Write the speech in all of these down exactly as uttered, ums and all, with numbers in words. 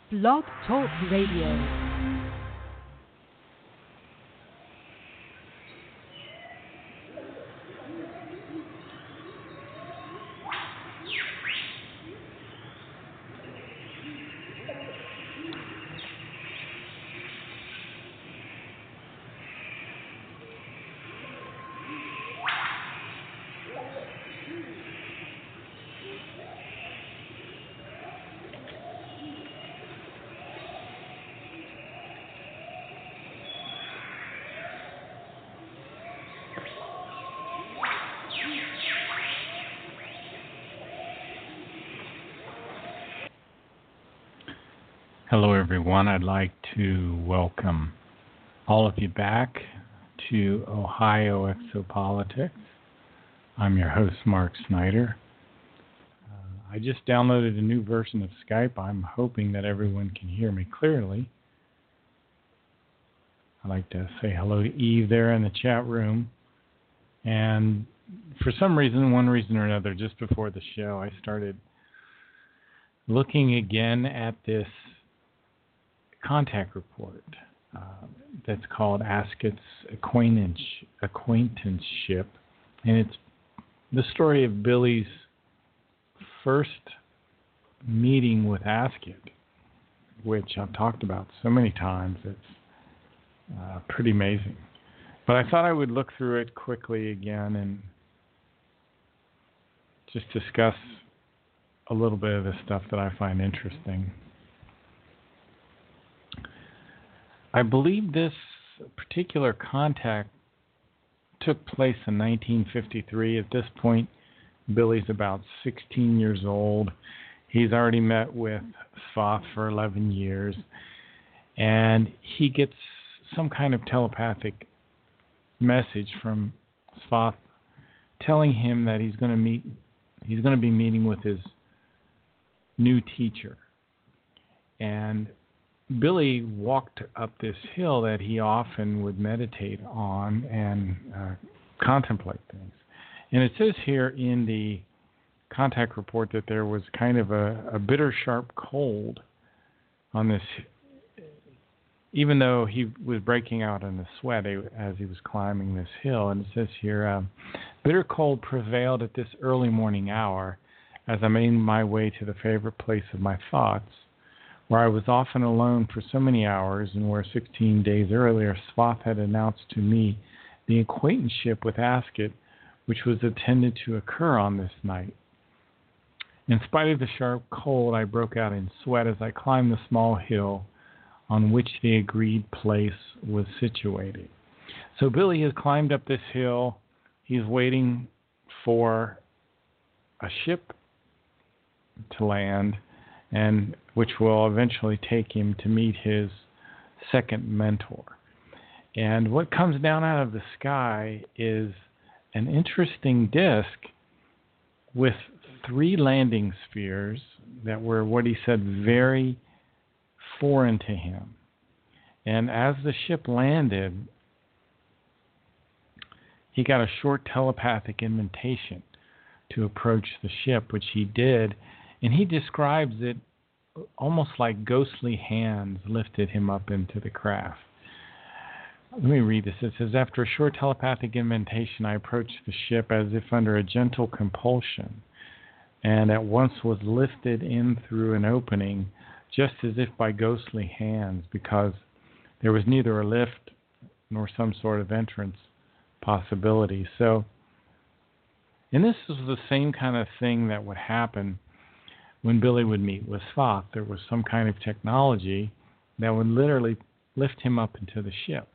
Blog Talk Radio. Hello, everyone. I'd like to welcome all of you back to Ohio Exopolitics. I'm your host, Mark Snyder. Uh, I just downloaded a new version of Skype. I'm hoping that everyone can hear me clearly. I'd like to say hello to Eve there in the chat room. And for some reason, one reason or another, just before the show, I started looking again at this contact report uh, that's called Ascot's Acquaintance, Acquaintanceship, and it's the story of Billy's first meeting with Ascot, which I've talked about so many times. It's uh, pretty amazing. But I thought I would look through it quickly again and just discuss a little bit of the stuff that I find interesting. I believe this particular contact took place in nineteen fifty-three. At this point, Billy's about sixteen years old. He's already met with Svath for eleven years, and he gets some kind of telepathic message from Svath telling him that he's going to meet, he's going to be meeting with his new teacher. And Billy walked up this hill that he often would meditate on and uh, contemplate things. And it says here in the contact report that there was kind of a, a bitter, sharp cold on this, even though he was breaking out in a sweat as he was climbing this hill. And it says here, um, bitter cold prevailed at this early morning hour as I made my way to the favorite place of my thoughts, where I was often alone for so many hours, and where sixteen days earlier Svath had announced to me the acquaintanceship with Ascot, which was intended to occur on this night. In spite of the sharp cold, I broke out in sweat as I climbed the small hill on which the agreed place was situated. So Billy has climbed up this hill. He's waiting for a ship to land, and which will eventually take him to meet his second mentor. And what comes down out of the sky is an interesting disk with three landing spheres that were, what he said, very foreign to him. And as the ship landed, he got a short telepathic invitation to approach the ship, which he did. And he describes it almost like ghostly hands lifted him up into the craft. Let me read this. It says, after a short telepathic invitation, I approached the ship as if under a gentle compulsion, and at once was lifted in through an opening, just as if by ghostly hands, because there was neither a lift nor some sort of entrance possibility. So, and this is the same kind of thing that would happen when Billy would meet with Svath. There was some kind of technology that would literally lift him up into the ship.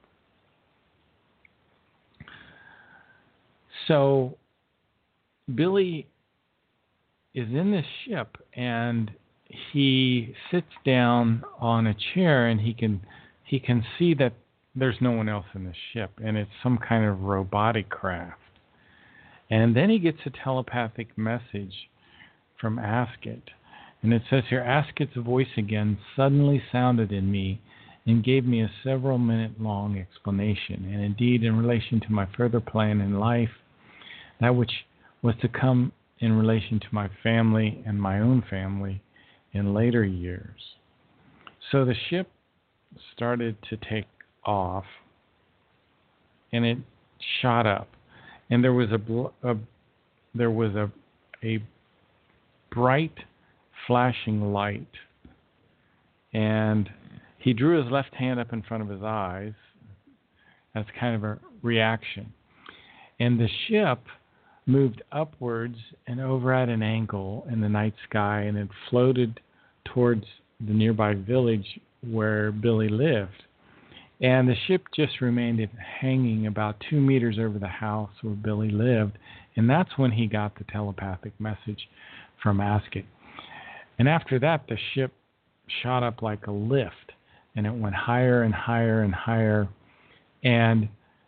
So Billy is in this ship, and he sits down on a chair, and he can he can see that there's no one else in the ship, and it's some kind of robotic craft. And then he gets a telepathic message from Ascot. And it says here, Ascot's voice again suddenly sounded in me and gave me a several minute long explanation. And indeed, in relation to my further plan in life, that which was to come in relation to my family and my own family in later years. So the ship started to take off, and it shot up, and there was a, bl- a there was a a bright flashing light, and he drew his left hand up in front of his eyes as kind of a reaction, and the ship moved upwards and over at an angle in the night sky, and it floated towards the nearby village where Billy lived. And the ship just remained hanging about two meters over the house where Billy lived, and that's when he got the telepathic message from Ascot. And after that, the ship shot up like a lift, and it went higher and higher and higher, and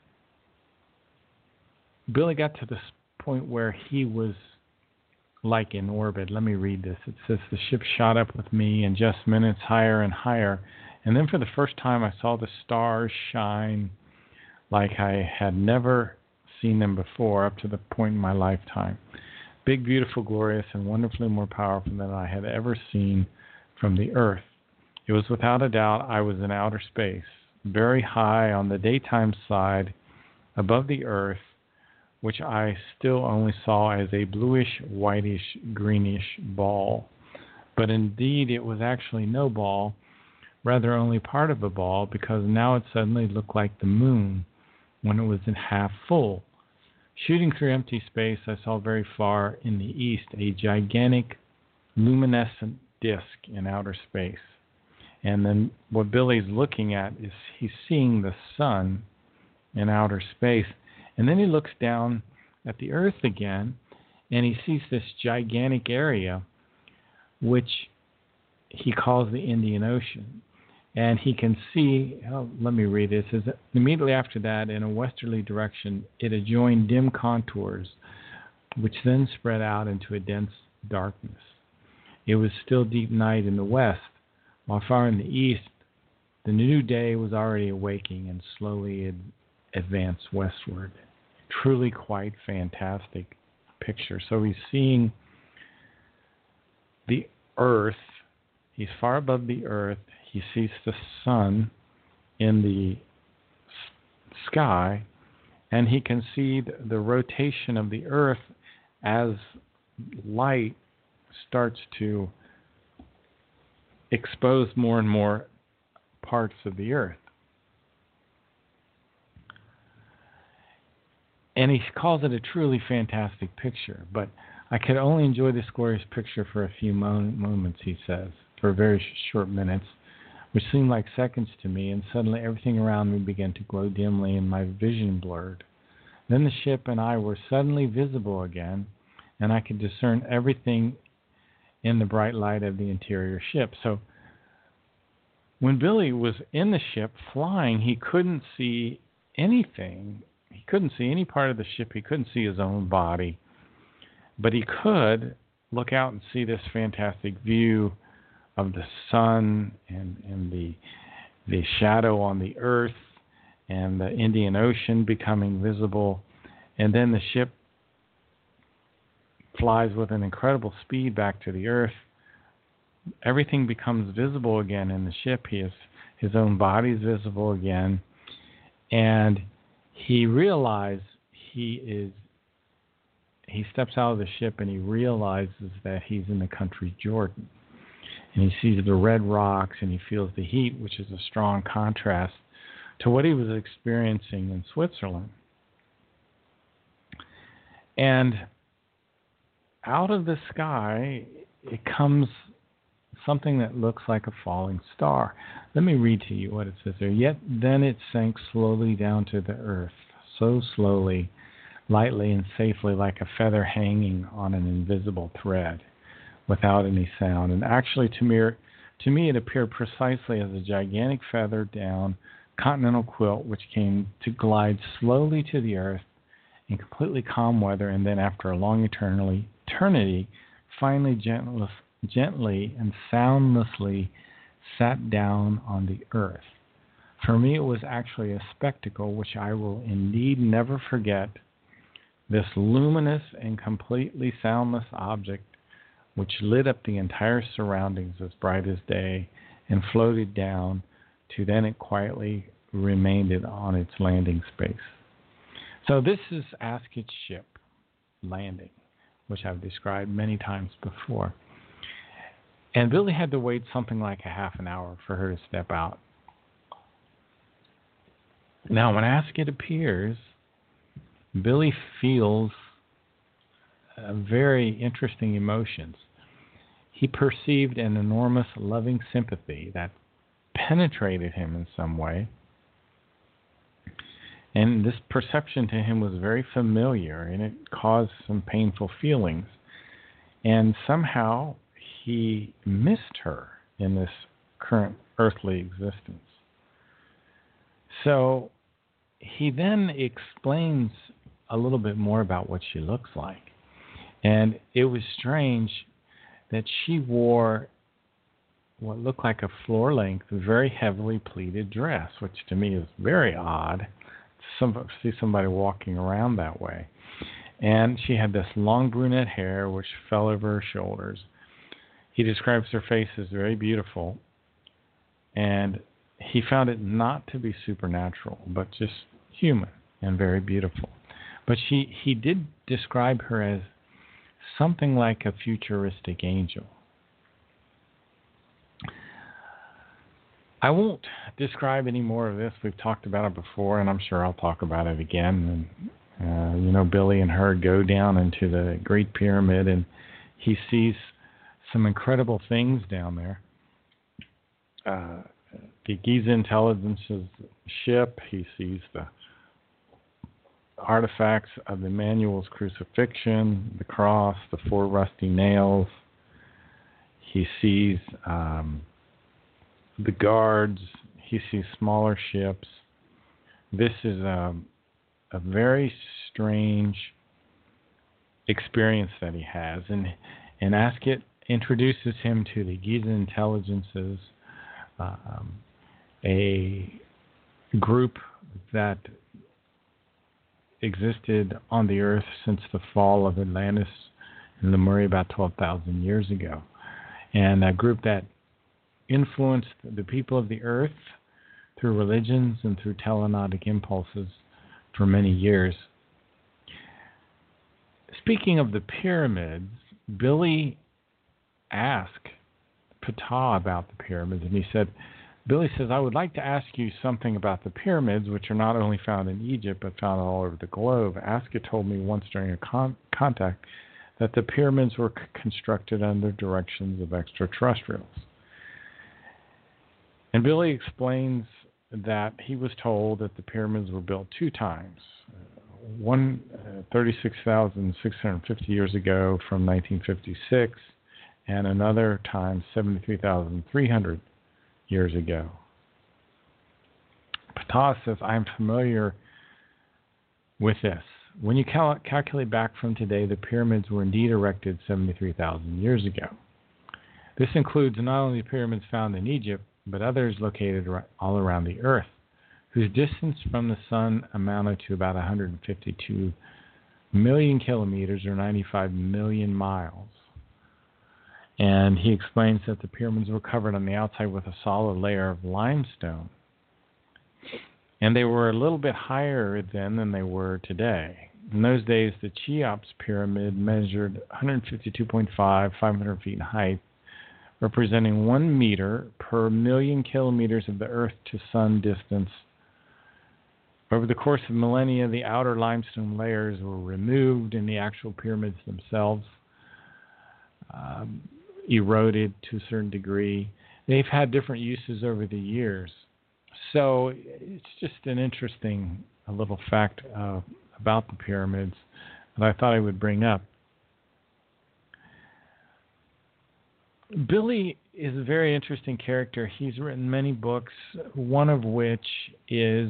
Billy got to this point where he was like in orbit. Let me read this. It says, the ship shot up with me in just minutes higher and higher. And then for the first time, I saw the stars shine like I had never seen them before up to the point in my lifetime. Big, beautiful, glorious, and wonderfully more powerful than I had ever seen from the earth. It was without a doubt I was in outer space, very high on the daytime side above the earth, which I still only saw as a bluish, whitish, greenish ball. But indeed, it was actually no ball, rather only part of a ball, because now it suddenly looked like the moon when it was in half full. Shooting through empty space, I saw very far in the east a gigantic luminescent disk in outer space. And then what Billy's looking at is he's seeing the sun in outer space. And then he looks down at the earth again, and he sees this gigantic area, which he calls the Indian Ocean. And he can see, oh, let me read it. It says, immediately after that, in a westerly direction, it adjoined dim contours, which then spread out into a dense darkness. It was still deep night in the west, while far in the east, the new day was already awaking and slowly ad- advanced westward. Truly quite fantastic picture. So he's seeing the earth. He's far above the earth. He sees the sun in the sky, and he can see the rotation of the earth as light starts to expose more and more parts of the earth. And he calls it a truly fantastic picture, but I could only enjoy this glorious picture for a few mo- moments, he says, for very sh- short minutes, which seemed like seconds to me, and suddenly everything around me began to glow dimly and my vision blurred. Then the ship and I were suddenly visible again, and I could discern everything in the bright light of the interior ship. So when Billy was in the ship flying, he couldn't see anything. He couldn't see any part of the ship. He couldn't see his own body. But he could look out and see this fantastic view of the sun and, and the the shadow on the earth and the Indian Ocean becoming visible. And then the ship flies with an incredible speed back to the earth. Everything becomes visible again in the ship. He is, his own body is visible again. And he realizes he is, he steps out of the ship and he realizes that he's in the country Jordan. And he sees the red rocks and he feels the heat, which is a strong contrast to what he was experiencing in Switzerland. And out of the sky, it comes something that looks like a falling star. Let me read to you what it says there. Yet then it sank slowly down to the earth, so slowly, lightly and safely, like a feather hanging on an invisible thread, without any sound. And actually, to me, to me it appeared precisely as a gigantic feather down continental quilt, which came to glide slowly to the earth in completely calm weather, and then after a long eternity, eternity finally gently, gently and soundlessly sat down on the earth. For me, it was actually a spectacle which I will indeed never forget. This luminous and completely soundless object, which lit up the entire surroundings as bright as day, and floated down to then it quietly remained on its landing space. So this is Asket's ship landing, which I've described many times before. And Billy had to wait something like a half an hour for her to step out. Now, when Asket appears, Billy feels uh, very interesting emotions. He perceived an enormous loving sympathy that penetrated him in some way. And this perception to him was very familiar, and it caused some painful feelings. And somehow he missed her in this current earthly existence. So he then explains a little bit more about what she looks like. And it was strange that she wore what looked like a floor-length, very heavily pleated dress, which to me is very odd to see somebody walking around that way. And she had this long brunette hair which fell over her shoulders. He describes her face as very beautiful, and he found it not to be supernatural, but just human and very beautiful. But she, he did describe her as something like a futuristic angel. I won't describe any more of this. We've talked about it before, and I'm sure I'll talk about it again. And, uh, you know, Billy and her go down into the Great Pyramid, and he sees some incredible things down there. Uh, the Giza Intelligence's ship, he sees the artifacts of Emmanuel's crucifixion, the cross, the four rusty nails. He sees um, the guards. He sees smaller ships. This is a, a very strange experience that he has. And, and Asket introduces him to the Giza Intelligences, um, a group that existed on the earth since the fall of Atlantis and Lemuria about twelve thousand years ago. And a group that influenced the people of the earth through religions and through telepathic impulses for many years. Speaking of the pyramids, Billy asked Ptah about the pyramids, and he said, Billy says, I would like to ask you something about the pyramids, which are not only found in Egypt, but found all over the globe. Asket told me once during a con- contact that the pyramids were c- constructed under directions of extraterrestrials. And Billy explains that he was told that the pyramids were built two times. One, uh, thirty-six thousand six hundred fifty years ago from nineteen fifty-six, and another time seventy-three thousand three hundred years ago. Ptah says, I'm familiar with this. When you cal- calculate back from today, the pyramids were indeed erected seventy-three thousand years ago. This includes not only the pyramids found in Egypt, but others located all around the earth, whose distance from the sun amounted to about one hundred fifty-two million kilometers or ninety-five million miles. And he explains that the pyramids were covered on the outside with a solid layer of limestone. And they were a little bit higher then than they were today. In those days, the Cheops pyramid measured one hundred fifty-two point five, five hundred feet in height, representing one meter per million kilometers of the Earth to sun distance. Over the course of millennia, the outer limestone layers were removed and the actual pyramids themselves um, eroded to a certain degree. They've had different uses over the years. So it's just an interesting a little fact uh, about the pyramids that I thought I would bring up. Billy is a very interesting character. He's written many books, one of which is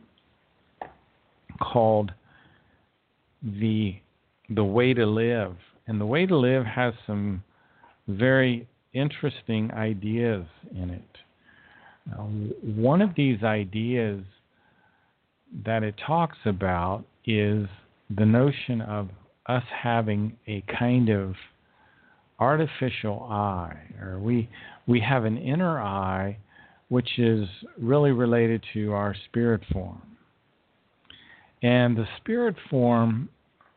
called The The Way to Live. And The Way to Live has some very interesting ideas in it. Now, one of these ideas that it talks about is the notion of us having a kind of artificial eye, or we we have an inner eye which is really related to our spirit form. And the spirit form,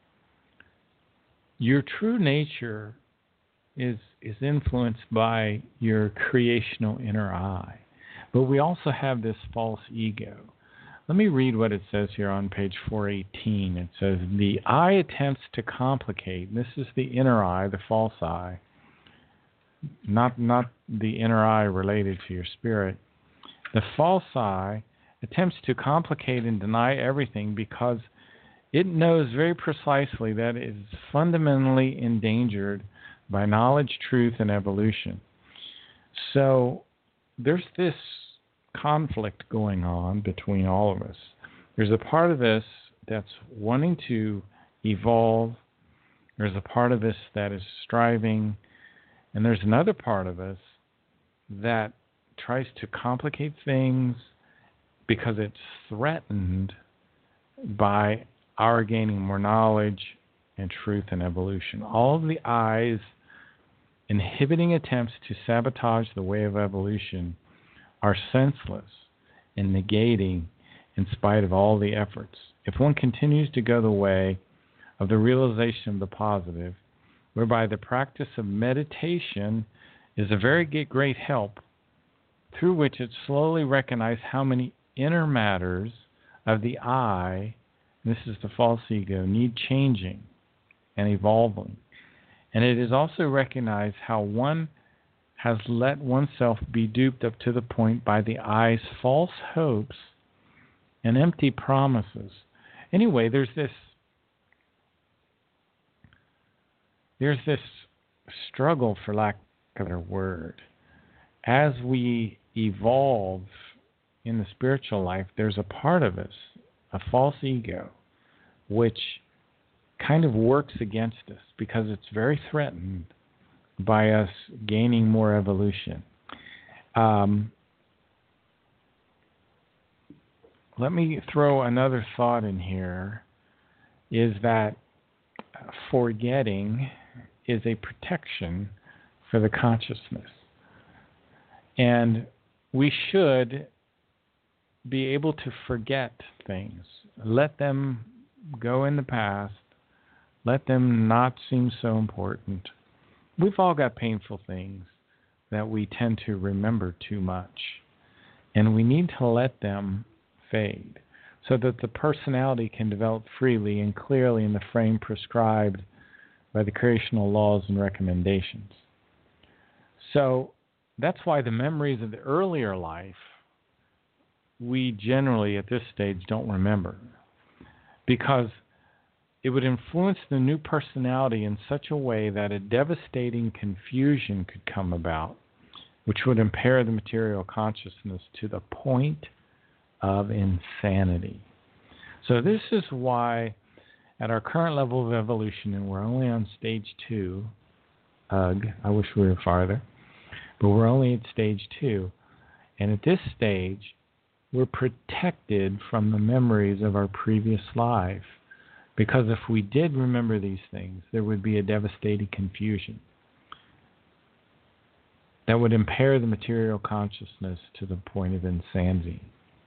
your true nature is is influenced by your creational inner eye. But we also have this false ego. Let me read what it says here on page four eighteen. It says, the eye attempts to complicate. This is the inner eye, the false eye, not, not the inner eye related to your spirit. The false eye attempts to complicate and deny everything because it knows very precisely that it is fundamentally endangered by knowledge, truth, and evolution. So there's this conflict going on between all of us. There's a part of us that's wanting to evolve. There's a part of us that is striving. And there's another part of us that tries to complicate things because it's threatened by our gaining more knowledge and truth and evolution. All of the eyes inhibiting attempts to sabotage the way of evolution are senseless and negating in spite of all the efforts. If one continues to go the way of the realization of the positive, whereby the practice of meditation is a very great help, through which it slowly recognizes how many inner matters of the I, this is the false ego, need changing and evolving. And it is also recognized how one has let oneself be duped up to the point by the I's false hopes and empty promises. Anyway, there's this there's this struggle, for lack of a better word. As we evolve in the spiritual life, there's a part of us, a false ego, which kind of works against us because it's very threatened by us gaining more evolution. Um, let me throw another thought in here, is that forgetting is a protection for the consciousness. And we should be able to forget things. Let them go in the past. Let them not seem so important. We've all got painful things that we tend to remember too much. And we need to let them fade so that the personality can develop freely and clearly in the frame prescribed by the creational laws and recommendations. So that's why the memories of the earlier life, we generally at this stage don't remember, because it would influence the new personality in such a way that a devastating confusion could come about, which would impair the material consciousness to the point of insanity. So this is why at our current level of evolution, and we're only on stage two, ugh, I wish we were farther, but we're only at stage two, and at this stage, we're protected from the memories of our previous life. Because if we did remember these things, there would be a devastating confusion that would impair the material consciousness to the point of insanity.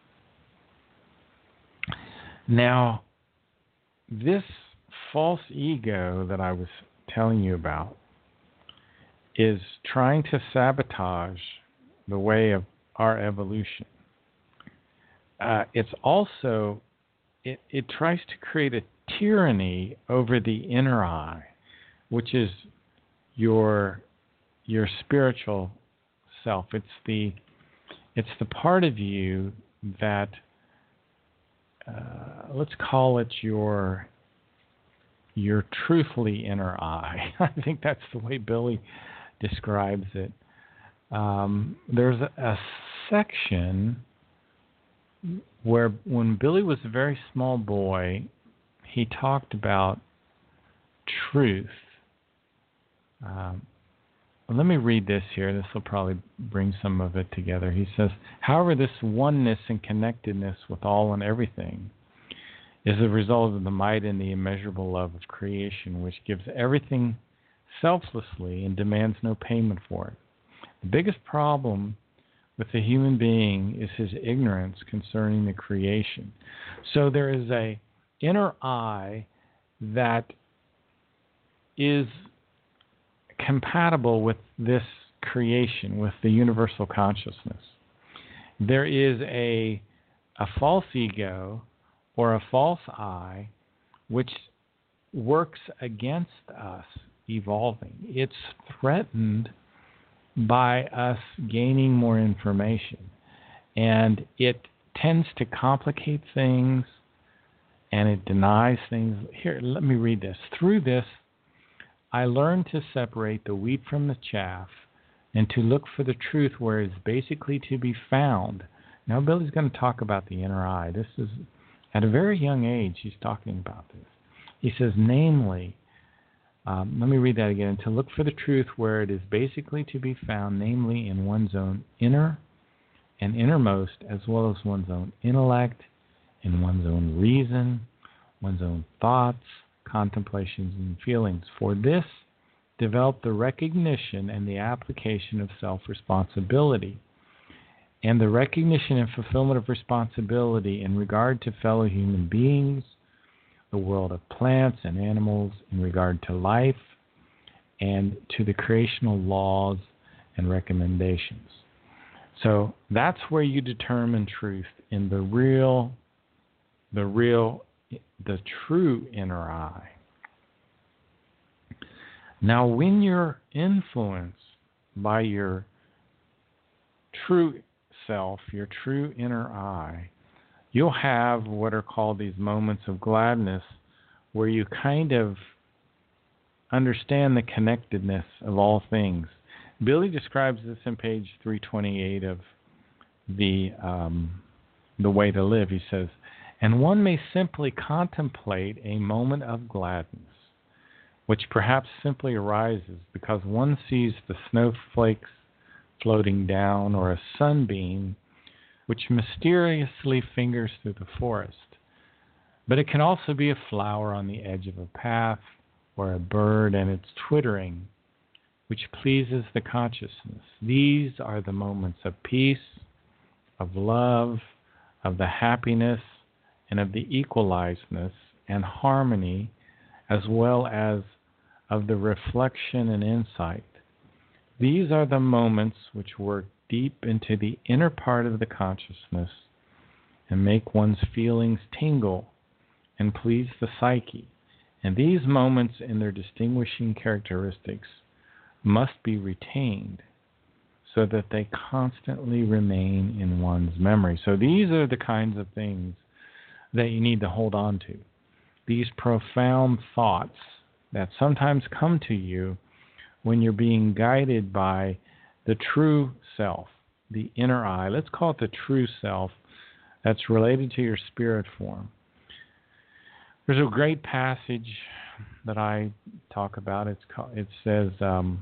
Now, this false ego that I was telling you about is trying to sabotage the way of our evolution. Uh, it's also, it, it tries to create a tyranny over the inner eye, which is your your spiritual self. It's the it's the part of you that uh, let's call it your your truthfully inner eye. I think that's the way Billy describes it. Um, there's a, a section where when Billy was a very small boy, he talked about truth. Um, let me read this here. This will probably bring some of it together. He says, however, this oneness and connectedness with all and everything is the result of the might and the immeasurable love of creation, which gives everything selflessly and demands no payment for it. The biggest problem with the human being is his ignorance concerning the creation. So there is a inner I that is compatible with this creation, with the universal consciousness. There is a a false ego or a false I which works against us evolving. It's threatened by us gaining more information, and it tends to complicate things, and it denies things. Here, let me read this. Through this, I learned to separate the wheat from the chaff and to look for the truth where it is basically to be found. Now, Billy's going to talk about the inner eye. This is, at a very young age, he's talking about this. He says, namely, um, let me read that again, to look for the truth where it is basically to be found, namely in one's own inner and innermost, as well as one's own intellect, in one's own reason, one's own thoughts, contemplations, and feelings. For this, develop the recognition and the application of self-responsibility, and the recognition and fulfillment of responsibility in regard to fellow human beings, the world of plants and animals, in regard to life, and to the creational laws and recommendations. So that's where you determine truth in the real, the real, the true inner eye. Now, when you're influenced by your true self, your true inner eye, you'll have what are called these moments of gladness where you kind of understand the connectedness of all things. Billy describes this in page three twenty-eight of the um, The Way to Live. He says, and one may simply contemplate a moment of gladness, which perhaps simply arises because one sees the snowflakes floating down or a sunbeam which mysteriously fingers through the forest. But it can also be a flower on the edge of a path or a bird and its twittering, which pleases the consciousness. These are the moments of peace, of love, of the happiness, and of the equalizedness and harmony, as well as of the reflection and insight. These are the moments which work deep into the inner part of the consciousness and make one's feelings tingle and please the psyche. And these moments and their distinguishing characteristics must be retained so that they constantly remain in one's memory. So these are the kinds of things that you need to hold on to. These profound thoughts that sometimes come to you when you're being guided by the true self, the inner eye. Let's call it the true self that's related to your spirit form. There's a great passage that I talk about. It's called, it says, um,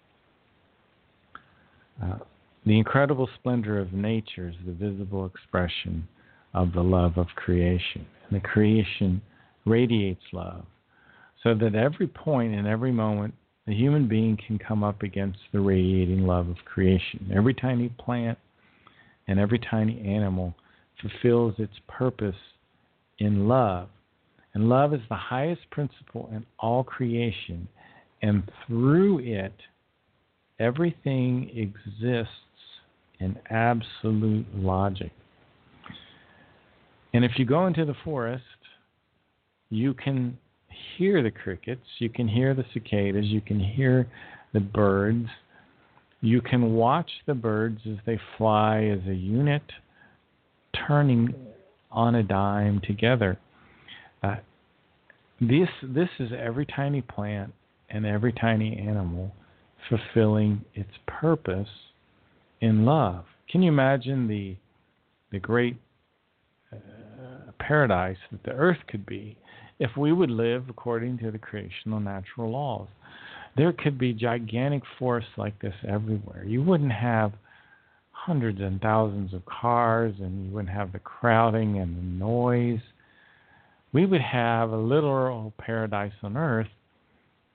uh, the incredible splendor of nature is the visible expression of the love of creation. And the creation radiates love, so that every point and every moment the human being can come up against the radiating love of creation. Every tiny plant and every tiny animal fulfills its purpose in love. And love is the highest principle in all creation. And through it, everything exists in absolute logic. And if you go into the forest, you can hear the crickets, you can hear the cicadas, you can hear the birds. You can watch the birds as they fly as a unit, turning on a dime together. Uh, this this is every tiny plant and every tiny animal fulfilling its purpose in love. Can you imagine the the great uh, paradise that the earth could be if we would live according to the creational natural laws? There could be gigantic forests like this everywhere. You wouldn't have hundreds and thousands of cars, and you wouldn't have the crowding and the noise. We would have a literal paradise on earth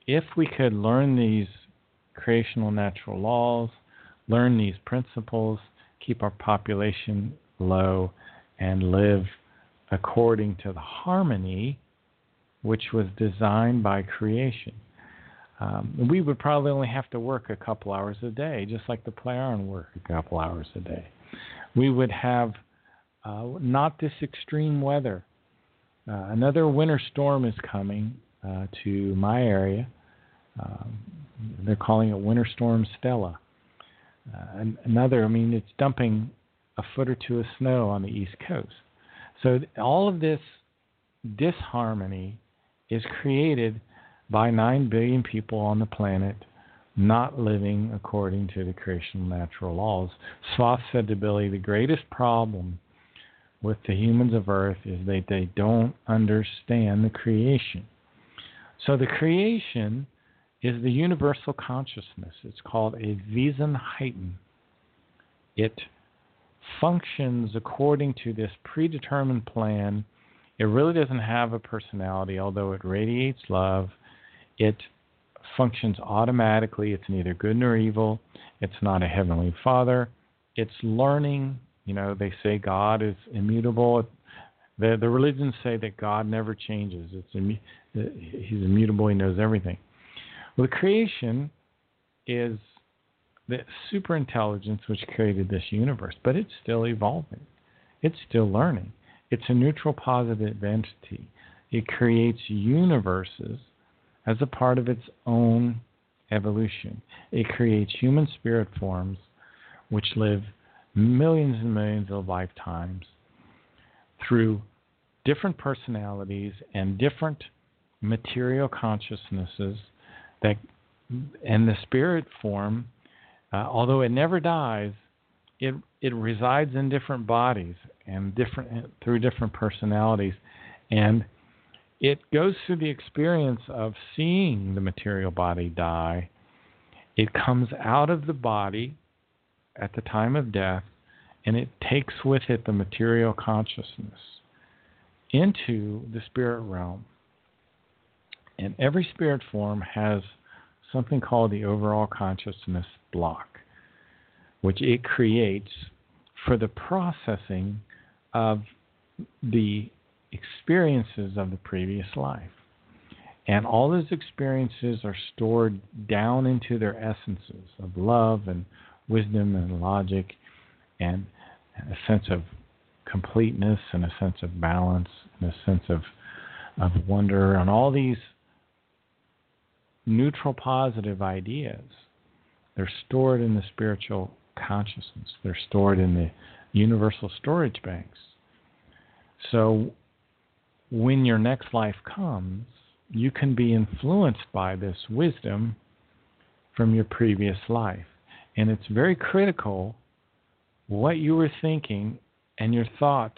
if we could learn these creational natural laws, learn these principles, keep our population low, and live according to the harmony which was designed by creation, um, we would probably only have to work a couple hours a day, just like the Plejaren work a couple hours a day. We would have uh, not this extreme weather. Uh, another winter storm is coming uh, to my area. Um, they're calling it Winter Storm Stella. Uh, another, I mean, it's dumping a foot or two of snow on the East Coast. So all of this disharmony is created by nine billion people on the planet not living according to the creational natural laws. Sloth said to Billy, the greatest problem with the humans of Earth is that they don't understand the creation. So the creation is the universal consciousness. It's called a Wesenheiten. It functions according to this predetermined plan. It really doesn't have a personality, although it radiates love. It functions automatically. It's neither good nor evil. It's not a heavenly father. It's learning. You know, they say God is immutable. The, the religions say that God never changes. It's immu- He's immutable. He knows everything. Well, the creation is the superintelligence which created this universe, but it's still evolving. It's still learning. It's a neutral positive entity. It creates universes as a part of its own evolution. It creates human spirit forms which live millions and millions of lifetimes through different personalities and different material consciousnesses that, and the spirit form, uh, although it never dies, it it resides in different bodies and different through different personalities, and it goes through the experience of seeing the material body die. It comes out of the body at the time of death, and it takes with it the material consciousness into the spirit realm. And every spirit form has something called the overall consciousness block, which it creates for the processing of the experiences of the previous life. And all those experiences are stored down into their essences of love and wisdom and logic and a sense of completeness and a sense of balance and a sense of, of wonder and all these neutral positive ideas. They're stored in the spiritual consciousness. They're stored in the universal storage banks. So when your next life comes, you can be influenced by this wisdom from your previous life. And it's very critical what you were thinking and your thoughts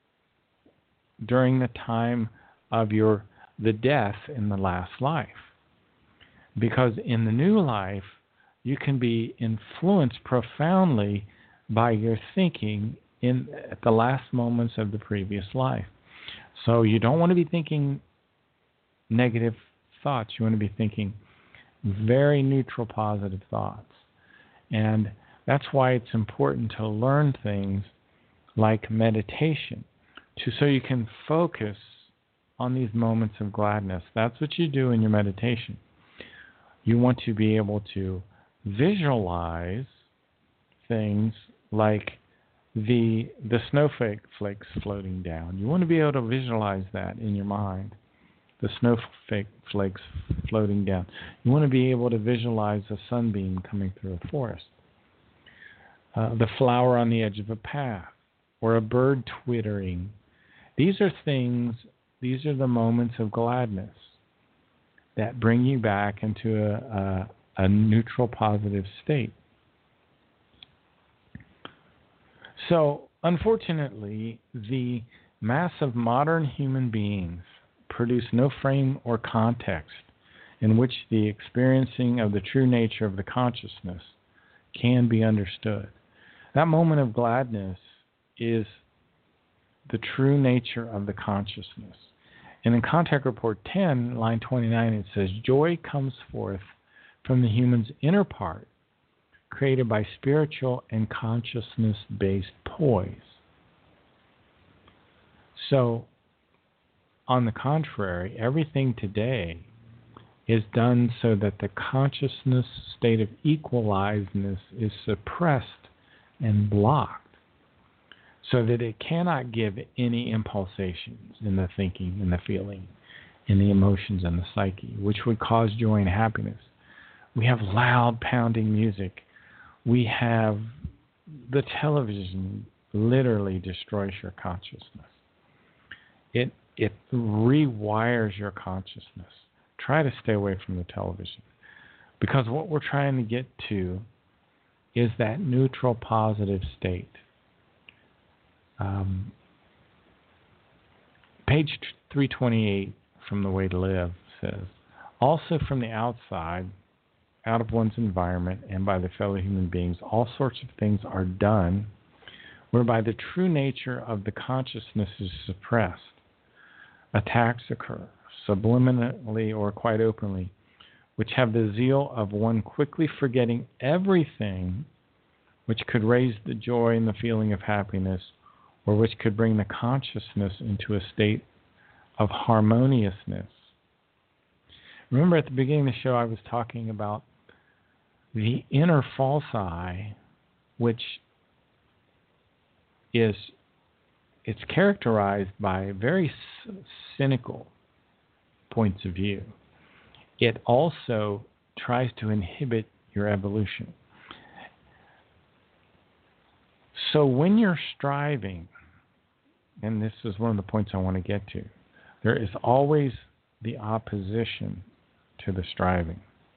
during the time of your the death in the last life. Because in the new life, you can be influenced profoundly by your thinking in at the last moments of the previous life. So you don't want to be thinking negative thoughts. You want to be thinking very neutral, positive thoughts. And that's why it's important to learn things like meditation, to so you can focus on these moments of gladness. That's what you do in your meditation. You want to be able to visualize things like the the snowflakes floating down. You want to be able to visualize that in your mind, the snowflakes floating down. You want to be able to visualize a sunbeam coming through a forest, uh, the flower on the edge of a path, or a bird twittering. These are things, these are the moments of gladness that bring you back into a, a, a neutral, positive state. So, unfortunately, the mass of modern human beings produce no frame or context in which the experiencing of the true nature of the consciousness can be understood. That moment of gladness is the true nature of the consciousness. And in Contact Report ten, line twenty-nine, it says, joy comes forth from the human's inner part, created by spiritual and consciousness-based poise. So, on the contrary, everything today is done so that the consciousness state of equalizedness is suppressed and blocked, so that it cannot give any impulsations in the thinking and the feeling, in the emotions and the psyche, which would cause joy and happiness. We have loud pounding music. We have the television literally destroys your consciousness. It it rewires your consciousness. Try to stay away from the television, because what we're trying to get to is that neutral positive state. Um, page three twenty-eight from The Way to Live says, also from the outside, out of one's environment and by the fellow human beings, all sorts of things are done whereby the true nature of the consciousness is suppressed. Attacks occur, subliminally or quite openly, which have the zeal of one quickly forgetting everything which could raise the joy and the feeling of happiness, or which could bring the consciousness into a state of harmoniousness. Remember at the beginning of the show I was talking about the inner false eye, which is it's characterized by very c- cynical points of view. It also tries to inhibit your evolution. So when you're striving, and this is one of the points I want to get to, there is always the opposition to the striving.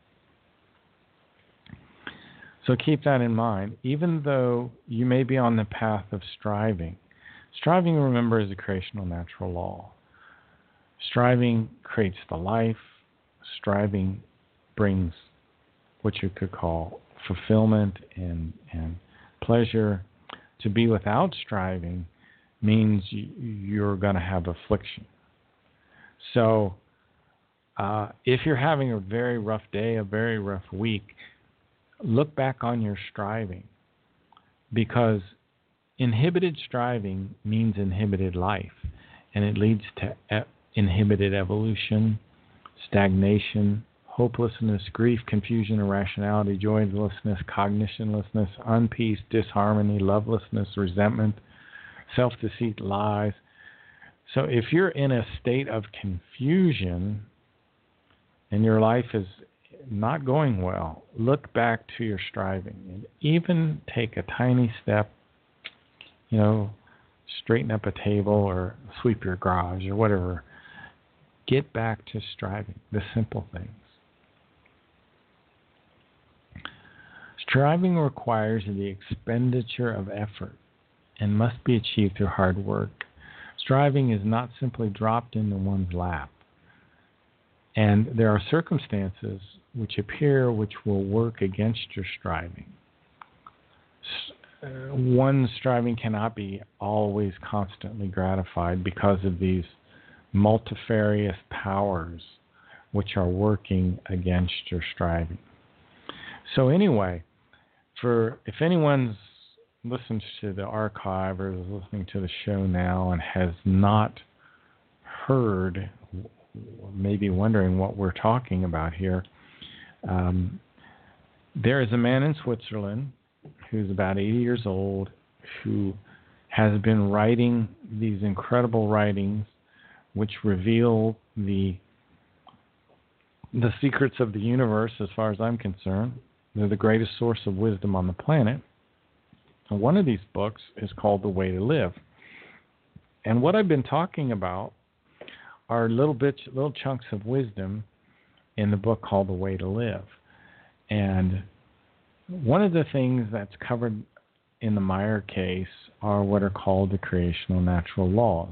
So keep that in mind. Even though you may be on the path of striving, striving, remember, is a creational natural law. Striving creates the life. Striving brings what you could call fulfillment and, and pleasure. To be without striving means you, you're going to have affliction. So uh, if you're having a very rough day, a very rough week, look back on your striving, because inhibited striving means inhibited life, and it leads to e- inhibited evolution, stagnation, hopelessness, grief, confusion, irrationality, joylessness, cognitionlessness, unpeace, disharmony, lovelessness, resentment, self-deceit, lies. So if you're in a state of confusion and your life is not going well, look back to your striving and even take a tiny step, you know, straighten up a table or sweep your garage or whatever. Get back to striving, the simple things. Striving requires the expenditure of effort and must be achieved through hard work. Striving is not simply dropped into one's lap. And there are circumstances which appear which will work against your striving. Uh, one's striving cannot be always constantly gratified because of these multifarious powers which are working against your striving. So anyway, for if anyone's listens to the archive or is listening to the show now and has not heard, maybe wondering what we're talking about here, um, there is a man in Switzerland who's about eighty years old who has been writing these incredible writings which reveal the the secrets of the universe as far as I'm concerned. They're the greatest source of wisdom on the planet. And one of these books is called The Way to Live. And what I've been talking about are little bits, little chunks of wisdom in the book called The Way to Live. And one of the things that's covered in the Meyer case are what are called the creational natural laws.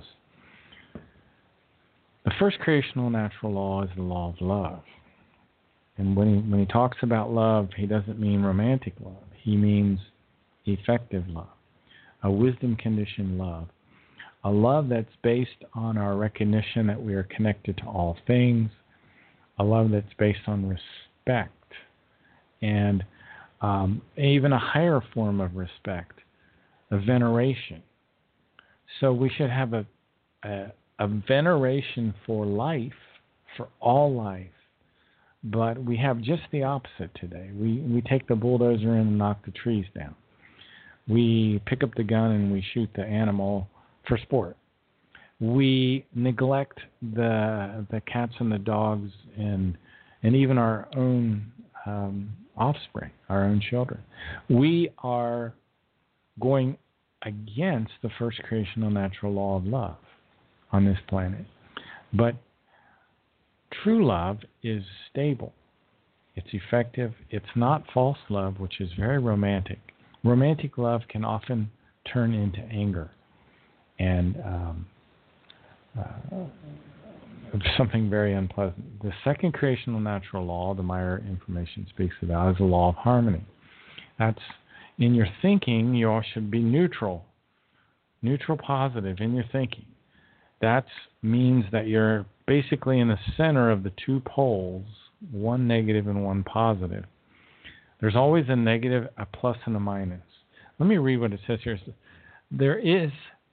The first creational natural law is the law of love. And when he, when he talks about love, he doesn't mean romantic love. He means effective love, a wisdom-conditioned love, a love that's based on our recognition that we are connected to all things, a love that's based on respect, and um, even a higher form of respect, a veneration. So we should have a, a, a veneration for life, for all life, but we have just the opposite today. We, we take the bulldozer in and knock the trees down. We pick up the gun and we shoot the animal for sport. We neglect the the cats and the dogs and and even our own um, offspring, our own children. We are going against the first creational natural law of love on this planet. But true love is stable. It's effective. It's not false love, which is very romantic. Romantic love can often turn into anger and um, uh, something very unpleasant. The second creational natural law, the Meyer information speaks about, is the law of harmony. That's in your thinking, you all should be neutral, neutral positive in your thinking. That means that you're basically in the center of the two poles, one negative and one positive. There's always a negative, a plus, and a minus. Let me read what it says here. There is,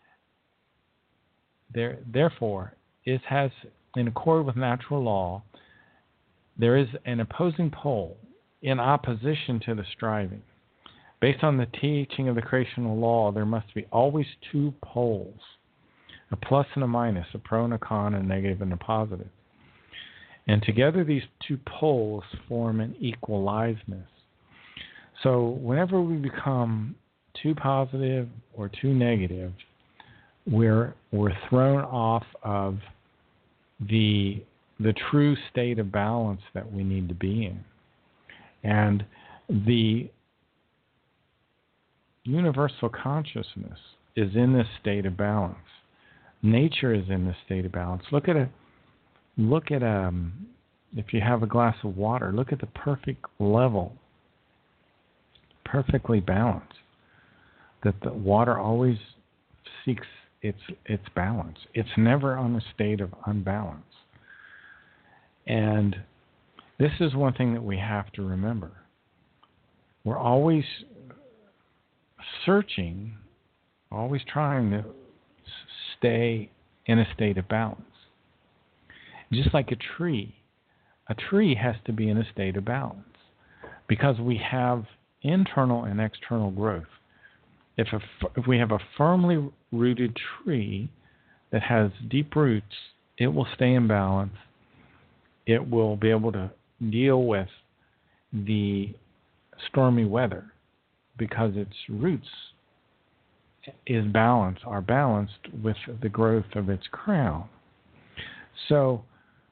there, therefore, it has, in accord with natural law, there is an opposing pole in opposition to the striving. Based on the teaching of the creational law, there must be always two poles, a plus and a minus, a pro and a con, a negative and a positive. And together these two poles form an equalizeness. So whenever we become too positive or too negative, we're we're thrown off of the the true state of balance that we need to be in. And the universal consciousness is in this state of balance. Nature is in this state of balance. Look at a look at um if you have a glass of water, look at the perfect level, perfectly balanced. That the water always seeks its its balance. It's never on a state of unbalance. And this is one thing that we have to remember. We're always searching, always trying to stay in a state of balance. Just like a tree, a tree has to be in a state of balance because we have internal and external growth. If, a, if we have a firmly rooted tree that has deep roots, it will stay in balance. It will be able to deal with the stormy weather because its roots is balanced, are balanced with the growth of its crown. So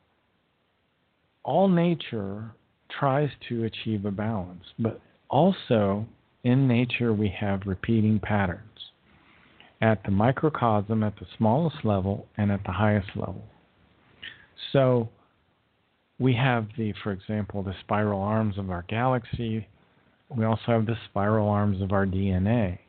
all nature tries to achieve a balance, but also in nature we have repeating patterns at the microcosm, at the smallest level, and at the highest level. So we have the, for example, the spiral arms of our galaxy. We also have the spiral arms of our D N A.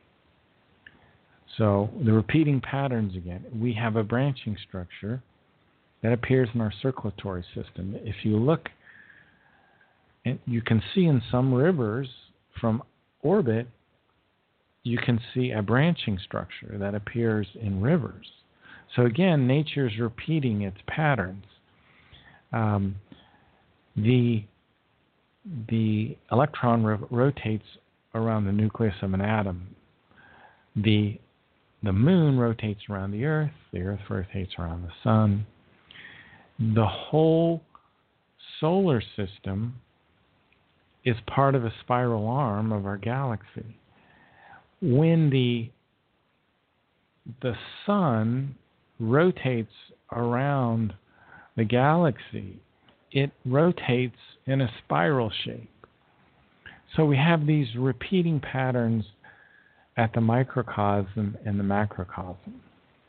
So the repeating patterns again. We have a branching structure that appears in our circulatory system. If you look, and you can see in some rivers from orbit, you can see a branching structure that appears in rivers. So again, nature is repeating its patterns. Um, the the electron ro- rotates around the nucleus of an atom. The the moon rotates around the Earth. The Earth rotates around the sun. The whole solar system is part of a spiral arm of our galaxy. When the the sun rotates around the galaxy, it rotates in a spiral shape. So we have these repeating patterns at the microcosm and the macrocosm.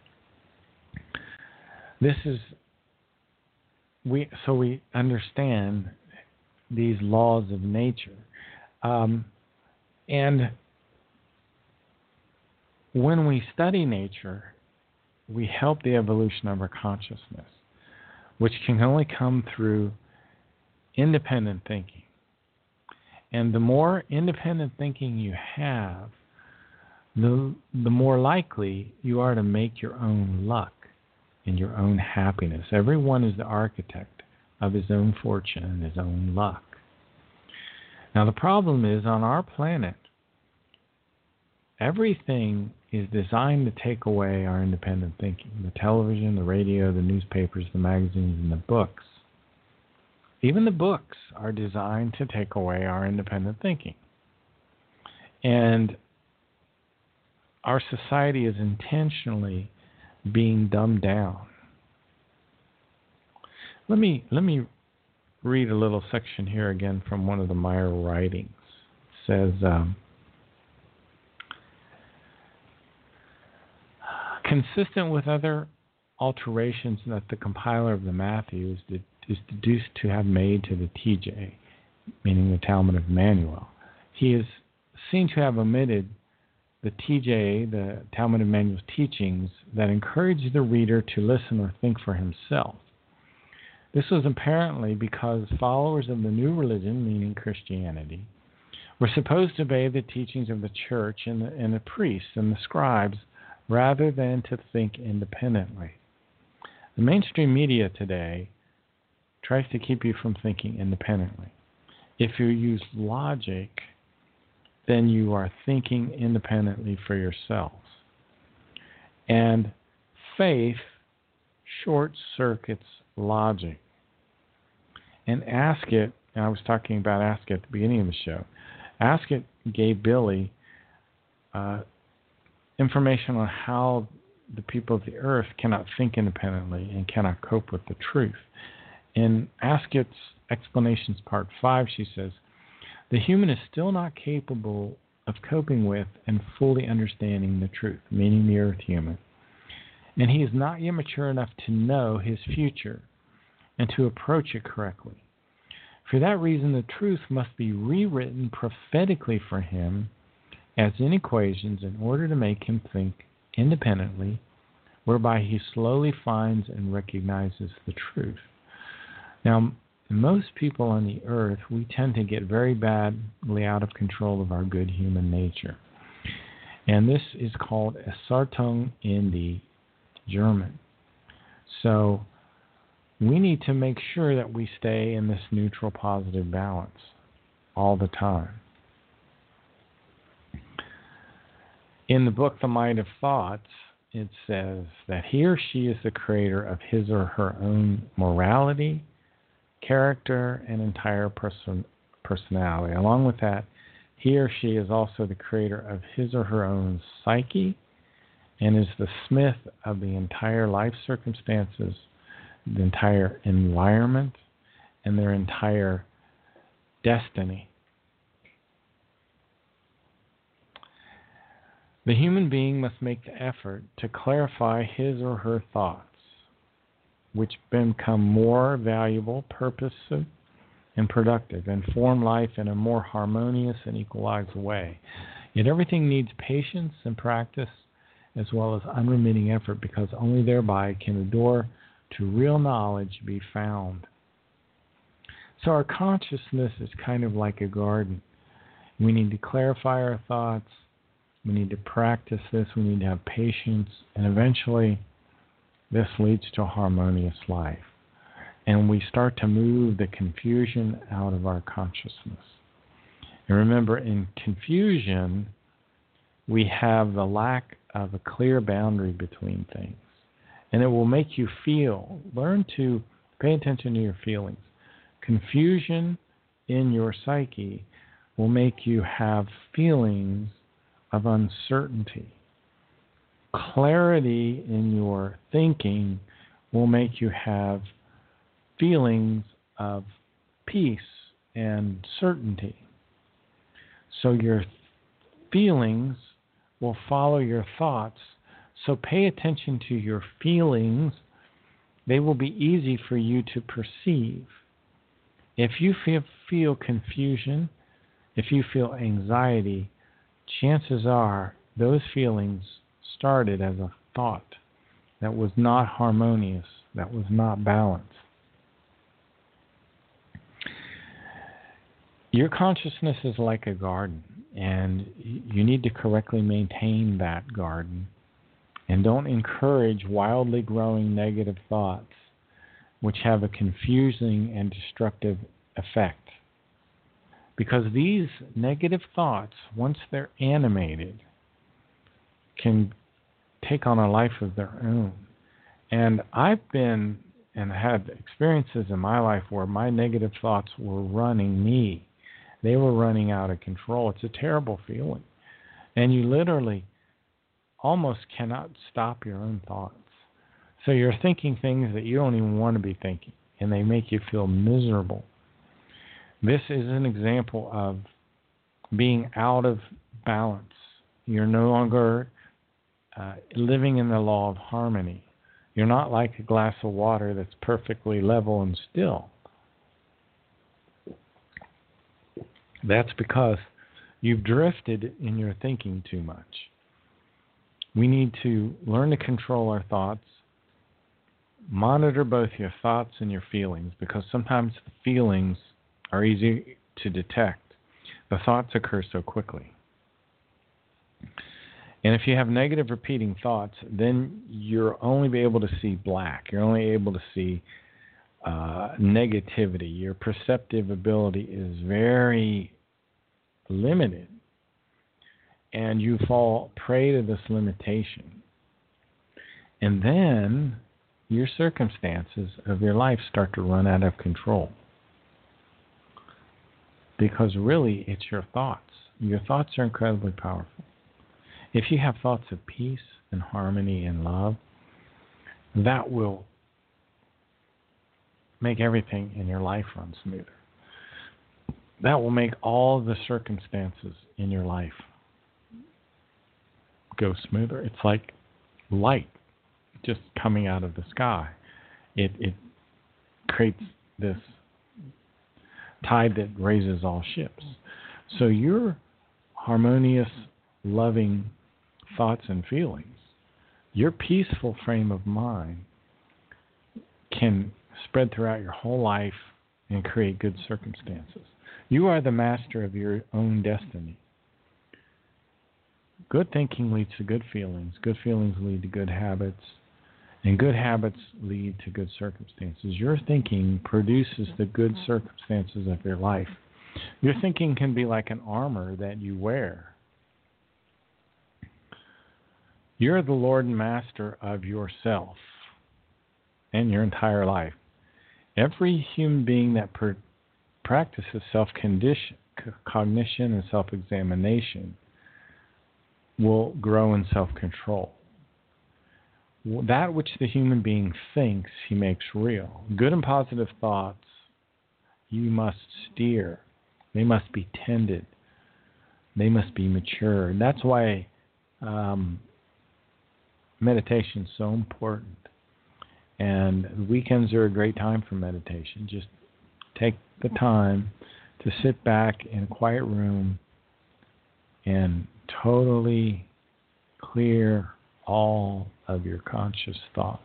This is we so we understand these laws of nature. Um, and when we study nature, we help the evolution of our consciousness, which can only come through independent thinking. And the more independent thinking you have, the, the more likely you are to make your own luck and your own happiness. Everyone is the architect of his own fortune and his own luck. Now the problem is, on our planet, everything is designed to take away our independent thinking. The television, the radio, the newspapers, the magazines, and the books. Even the books are designed to take away our independent thinking. And our society is intentionally being dumbed down. Let me let me read a little section here again from one of the Meyer writings. It says, um, consistent with other alterations that the compiler of the Matthew is, de- is deduced to have made to the T J, meaning the Talmud of Emmanuel, he is seen to have omitted the T J, the Talmud of Emmanuel's teachings that encourage the reader to listen or think for himself. This was apparently because followers of the new religion, meaning Christianity, were supposed to obey the teachings of the church and the, and the priests and the scribes rather than to think independently. The mainstream media today tries to keep you from thinking independently. If you use logic, then you are thinking independently for yourselves. And faith short-circuits logic. And Ask It, and I was talking about Ask It at the beginning of the show, Ask It gave Billy uh, information on how the people of the earth cannot think independently and cannot cope with the truth. In Ask It's Explanations Part five, she says, the human is still not capable of coping with and fully understanding the truth, meaning the earth human. And he is not yet mature enough to know his future and to approach it correctly. For that reason, the truth must be rewritten prophetically for him as in equations in order to make him think independently, whereby he slowly finds and recognizes the truth. Now, most people on the earth, we tend to get very badly out of control of our good human nature. And this is called Essartung in the German. So we need to make sure that we stay in this neutral positive balance all the time. In the book The Might of Thoughts, it says that he or she is the creator of his or her own morality, character, and entire person, personality. Along with that, he or she is also the creator of his or her own psyche and is the smith of the entire life circumstances, the entire environment, and their entire destiny. The human being must make the effort to clarify his or her thoughts, which become more valuable, purposive, and productive, and form life in a more harmonious and equalized way. Yet everything needs patience and practice, as well as unremitting effort, because only thereby can the door to real knowledge be found. So our consciousness is kind of like a garden. We need to clarify our thoughts. We need to practice this. We need to have patience. And eventually, this leads to a harmonious life. And we start to move the confusion out of our consciousness. And remember, in confusion, we have the lack of a clear boundary between things. And it will make you feel, learn to pay attention to your feelings. Confusion in your psyche will make you have feelings of uncertainty. Clarity in your thinking will make you have feelings of peace and certainty. So your feelings will follow your thoughts. So pay attention to your feelings. They will be easy for you to perceive. If you feel, feel confusion, if you feel anxiety, chances are those feelings started as a thought. that was not harmonious, that was not balanced. Your consciousness is like a garden, and you need to correctly maintain that garden. And don't encourage wildly growing negative thoughts, which have a confusing and destructive effect. Because these negative thoughts, once they're animated, can take on a life of their own. And I've been and had experiences in my life where my negative thoughts were running me. They were running out of control. It's a terrible feeling. And you literally almost cannot stop your own thoughts. So you're thinking things that you don't even want to be thinking, and they make you feel miserable. This is an example of being out of balance. You're no longer uh, living in the law of harmony. You're not like a glass of water that's perfectly level and still. That's because you've drifted in your thinking too much. We need to learn to control our thoughts, monitor both your thoughts and your feelings, because sometimes the feelings are easy to detect. The thoughts occur so quickly. And if you have negative repeating thoughts, then you'll only be able to see black. You're only able to see uh, negativity. Your perceptive ability is very limited. And you fall prey to this limitation. And then your circumstances of your life start to run out of control. Because really, it's your thoughts. Your thoughts are incredibly powerful. If you have thoughts of peace and harmony and love, that will make everything in your life run smoother. That will make all the circumstances in your life go smoother. It's like light just coming out of the sky. It it creates this tide that raises all ships. So your harmonious, loving thoughts and feelings, your peaceful frame of mind can spread throughout your whole life and create good circumstances. You are the master of your own destiny. Good thinking leads to good feelings. Good feelings lead to good habits. And good habits lead to good circumstances. Your thinking produces the good circumstances of your life. Your thinking can be like an armor that you wear. You're the Lord and Master of yourself and your entire life. Every human being that per- practices self-cognition and self-examination will grow in self-control. That which the human being thinks, he makes real. Good and positive thoughts, you must steer. They must be tended. They must be matured. That's why um, meditation is so important. And weekends are a great time for meditation. Just take the time to sit back in a quiet room and totally clear all of your conscious thought.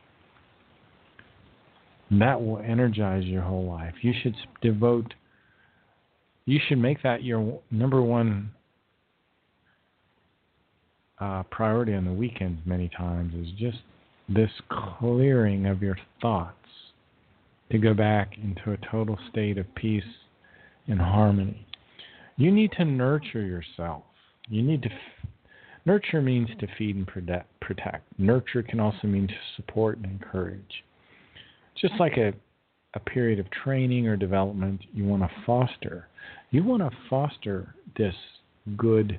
And that will energize your whole life. You should devote, you should make that your number one uh, priority on the weekends many times, is just this clearing of your thoughts to go back into a total state of peace and harmony. You need to nurture yourself. You need to f- Nurture means to feed and protect. Nurture can also mean to support and encourage. Just like a, a period of training or development, you want to foster. You want to foster this good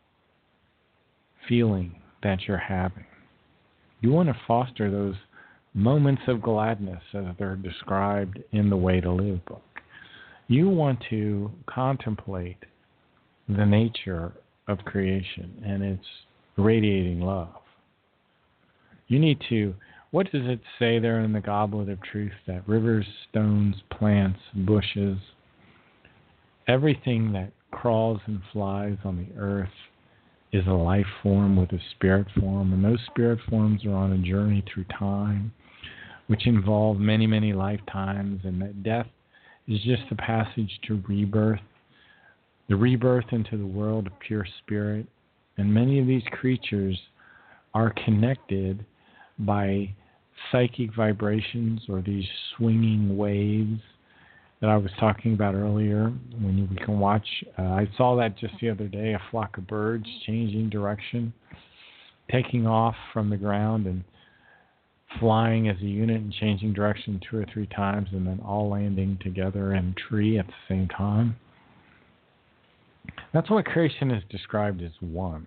feeling that you're having. You want to foster those moments of gladness as they're described in the Way to Live book. You want to contemplate the nature of creation and its radiating love. You need to, what does it say there in the Goblet of Truth? That rivers, stones, plants, bushes, everything that crawls and flies on the earth is a life form with a spirit form, and those spirit forms are on a journey through time, which involve many, many lifetimes, and that death is just the passage to rebirth, the rebirth into the world of pure spirit. And many of these creatures are connected by psychic vibrations or these swinging waves that I was talking about earlier. When you, we can watch, uh, I saw that just the other day, a flock of birds changing direction, taking off from the ground and flying as a unit and changing direction two or three times, and then all landing together in a tree at the same time. That's what creation is described as one.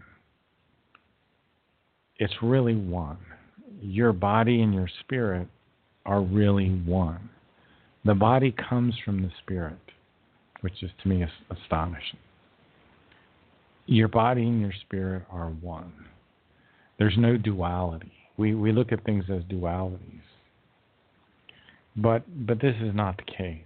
It's really one. Your body and your spirit are really one. The body comes from the spirit, which is to me astonishing. Your body and your spirit are one. There's no duality. We we look at things as dualities. But but this is not the case.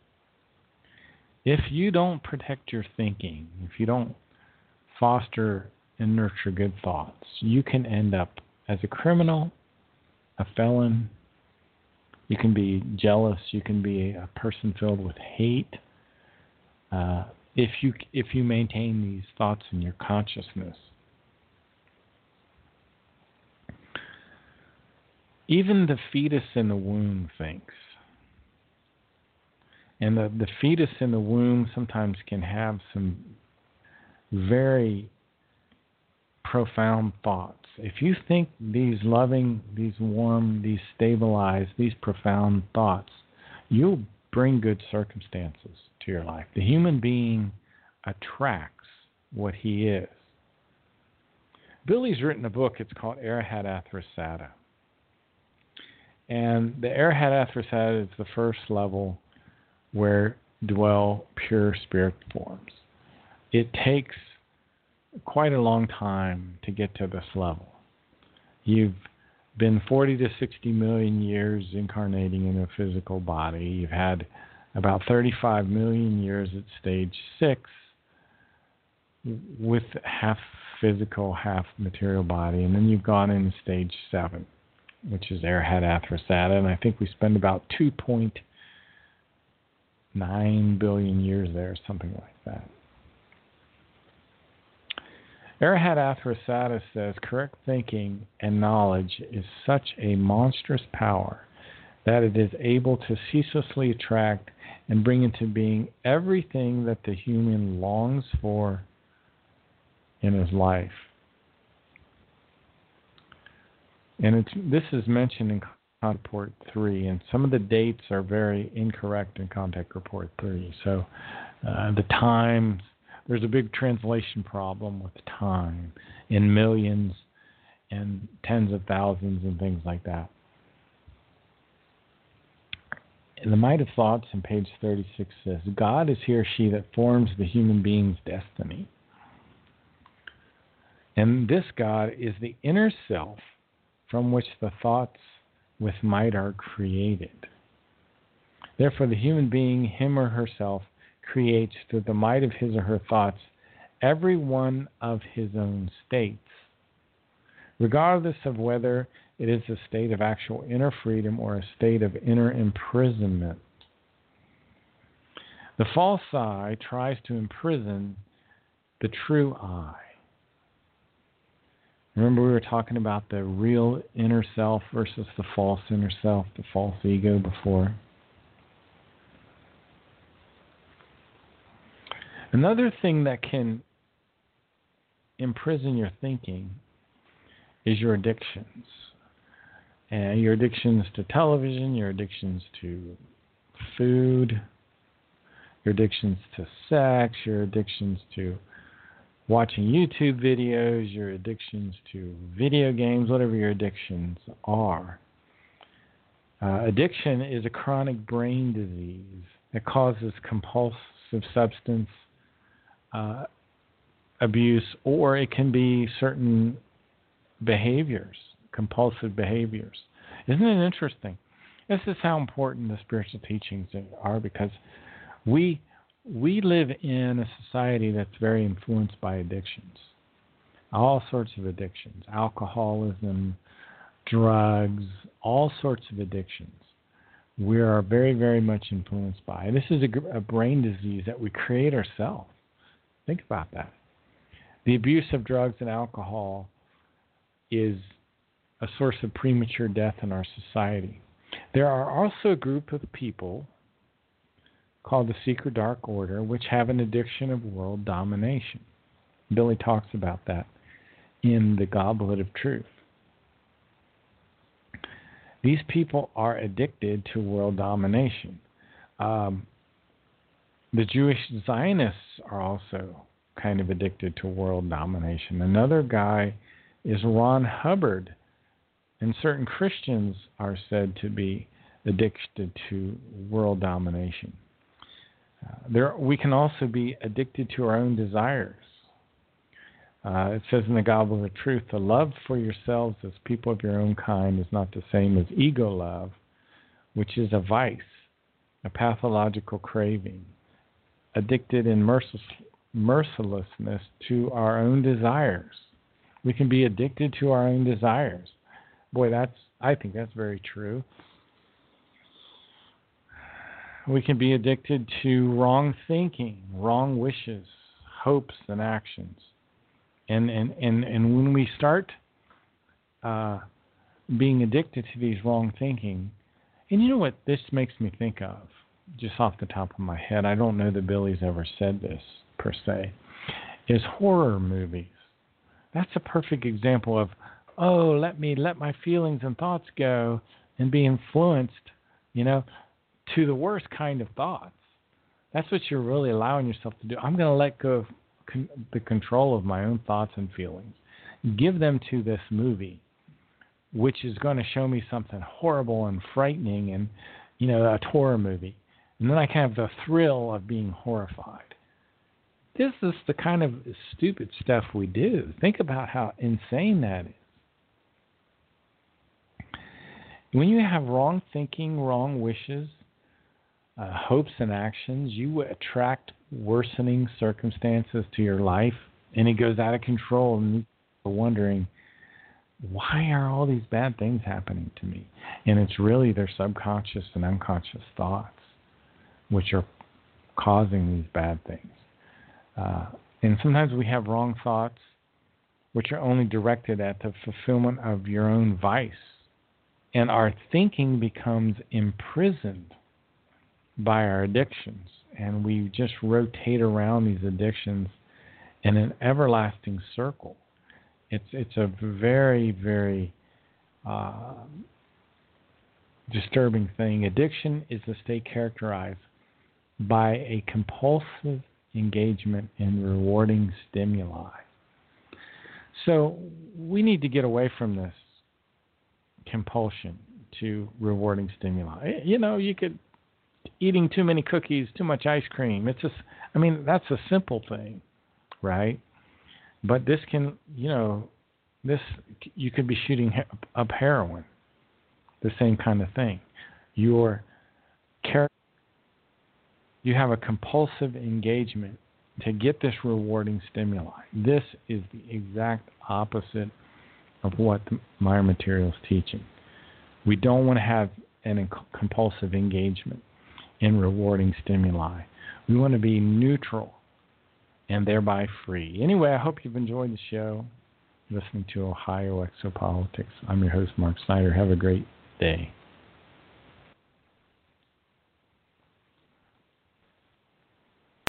If you don't protect your thinking, if you don't foster and nurture good thoughts, you can end up as a criminal, a felon. You can be jealous. You can be a person filled with hate. Uh, if you if you maintain these thoughts in your consciousness. Even the fetus in the womb thinks. And the, the fetus in the womb sometimes can have some very profound thoughts. If you think these loving, these warm, these stabilized, these profound thoughts, you'll bring good circumstances to your life. The human being attracts what he is. Billy's written a book. It's called Arahat Athrasata. And the Arahat Athrasata is the first level where dwell pure spirit forms. It takes quite a long time to get to this level. You've been forty to sixty million years incarnating in a physical body. You've had about thirty-five million years at stage six with half physical, half material body. And then you've gone into stage seven, which is Arahat Athrasata. And I think we spend about two point nine billion years there, something like that. Arahat Athrasata says correct thinking and knowledge is such a monstrous power that it is able to ceaselessly attract and bring into being everything that the human longs for in his life. And it's, this is mentioned in Contact Report three, and some of the dates are very incorrect in Contact Report three. So uh, the times, there's a big translation problem with time in millions and tens of thousands and things like that. And the Might of Thoughts on page thirty-six says, God is he or she that forms the human being's destiny. And this God is the inner self from which the thoughts with might are created. Therefore, the human being, him or herself, creates through the might of his or her thoughts every one of his own states, regardless of whether it is a state of actual inner freedom or a state of inner imprisonment. The false I tries to imprison the true I. Remember we were talking about the real inner self versus the false inner self, the false ego before. Another thing that can imprison your thinking is your addictions. And your addictions to television, your addictions to food, your addictions to sex, your addictions to watching YouTube videos, your addictions to video games, whatever your addictions are. Uh, addiction is a chronic brain disease that causes compulsive substance uh, abuse, or it can be certain behaviors, compulsive behaviors. Isn't it interesting? This is how important the spiritual teachings are, because we we live in a society that's very influenced by addictions. All sorts of addictions, alcoholism, drugs, all sorts of addictions. We are very, very much influenced by. This is a, a brain disease that we create ourselves. Think about that. The abuse of drugs and alcohol is a source of premature death in our society. There are also a group of people called the Secret Dark Order, which have an addiction of world domination. Billy talks about that in The Goblet of Truth. These people are addicted to world domination. Um, the Jewish Zionists are also kind of addicted to world domination. Another guy is Ron Hubbard, and certain Christians are said to be addicted to world domination. Uh, there, we can also be addicted to our own desires. Uh, it says in the Goblet of Truth, the love for yourselves as people of your own kind is not the same as ego love, which is a vice, a pathological craving, addicted in mercil- mercilessness to our own desires. We can be addicted to our own desires. Boy, that's I think that's very true. We can be addicted to wrong thinking, wrong wishes, hopes, and actions. And and, and, and when we start uh, being addicted to these wrong thinking, and you know what this makes me think of, just off the top of my head, I don't know that Billy's ever said this per se, is horror movies. That's a perfect example of, oh, let me let my feelings and thoughts go and be influenced, you know, to the worst kind of thoughts. That's what you're really allowing yourself to do. I'm going to let go of con- the control of my own thoughts and feelings. Give them to this movie, which is going to show me something horrible and frightening and, you know, a horror movie. And then I can have the thrill of being horrified. This is the kind of stupid stuff we do. Think about how insane that is. When you have wrong thinking, wrong wishes, uh, hopes, and actions, you attract worsening circumstances to your life, and it goes out of control, and you're wondering, why are all these bad things happening to me? And it's really their subconscious and unconscious thoughts which are causing these bad things. Uh, and sometimes we have wrong thoughts which are only directed at the fulfillment of your own vice. And our thinking becomes imprisoned by our addictions. And we just rotate around these addictions in an everlasting circle. It's it's a very, very uh, disturbing thing. Addiction is a state characterized by a compulsive engagement in rewarding stimuli. So we need to get away from this compulsion to rewarding stimuli. You know, you could eating too many cookies, too much ice cream. It's just, I mean, that's a simple thing, right? But this can, you know, this you could be shooting up heroin, the same kind of thing. You're you have a compulsive engagement to get this rewarding stimuli. This is the exact opposite of what the Meyer material is teaching. We don't want to have an compulsive engagement in rewarding stimuli. We want to be neutral and thereby free. Anyway, I hope you've enjoyed the show, listening to Ohio Exopolitics. I'm your host, Mark Snyder. Have a great day.